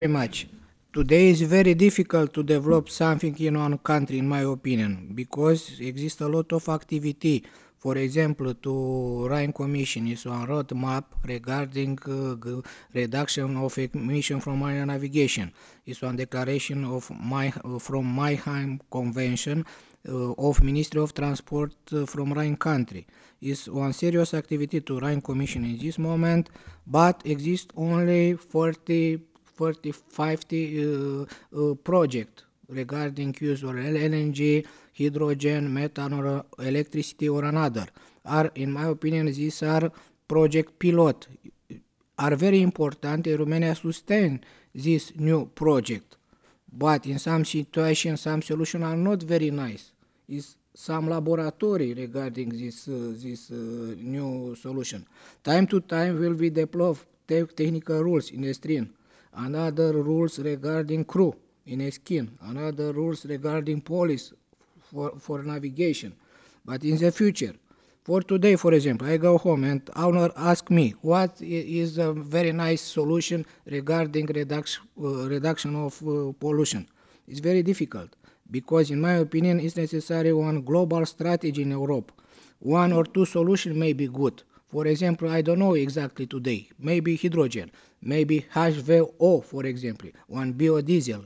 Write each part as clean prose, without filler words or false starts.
very much. Today is very difficult to develop something in one country, in my opinion, because exists a lot of activity. For example, to Rhine Commission is one roadmap regarding reduction of emission from marine navigation. It's one declaration of from Mannheim Convention of Ministry of Transport from Rhine country. Is one serious activity to Rhine Commission in this moment, but exist only 40, 50 project regarding use of LNG, hydrogen, methanol, electricity or another. Are, in my opinion, these are project pilot, are very important and Romania sustain this new project. But in some situations, some solutions are not very nice. Is some laboratory regarding this new solution. Time to time will be develop technical rules in the stream, another rules regarding crew in a skin, another rules regarding police for navigation. But in the future, for today, for example, I go home and owner ask me what is a very nice solution regarding reduction of pollution. It's very difficult because, in my opinion, it's necessary one global strategy in Europe. One or two solutions may be good. For example, I don't know exactly today. Maybe hydrogen, maybe HVO, for example, one biodiesel,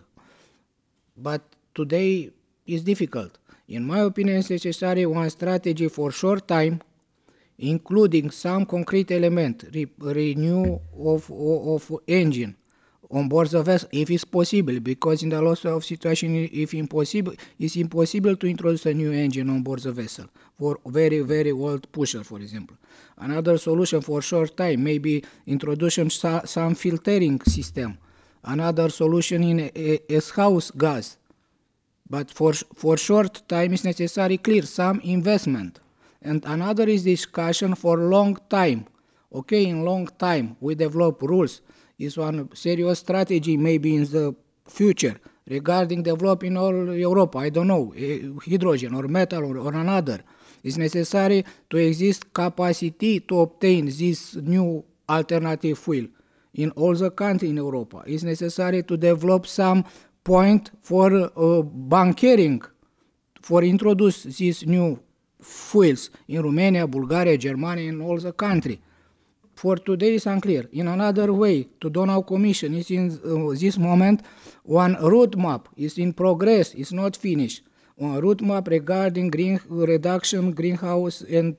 but today is difficult. In my opinion, it's necessary one strategy for short time, including some concrete element, renew of engine on board the vessel, if it's possible, because in the lots of situation, if impossible, it's impossible to introduce a new engine on board the vessel for very, very old pusher, for example. Another solution for short time, maybe introduction some filtering system. Another solution is house gas, but for short time is necessary clear some investment. And another is discussion for long time. Okay, in long time we develop rules. Is one serious strategy maybe in the future regarding developing all Europe. I don't know, hydrogen or metal or another. It's necessary to exist capacity to obtain this new alternative fuel in all the country in Europa. It's necessary to develop some point for bunkering, for introduce these new fuels in Romania, Bulgaria, Germany, and all the country. For today is unclear. In another way, to Donau Commission is in this moment one roadmap is in progress, is not finished. One roadmap regarding green reduction, greenhouse and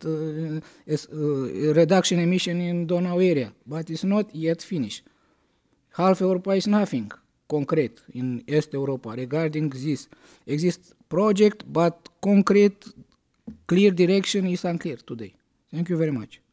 reduction emission in Donau area, but it's not yet finished. Half Europa is nothing concrete in East Europa regarding this. Exists project, but concrete, clear direction is unclear today. Thank you very much.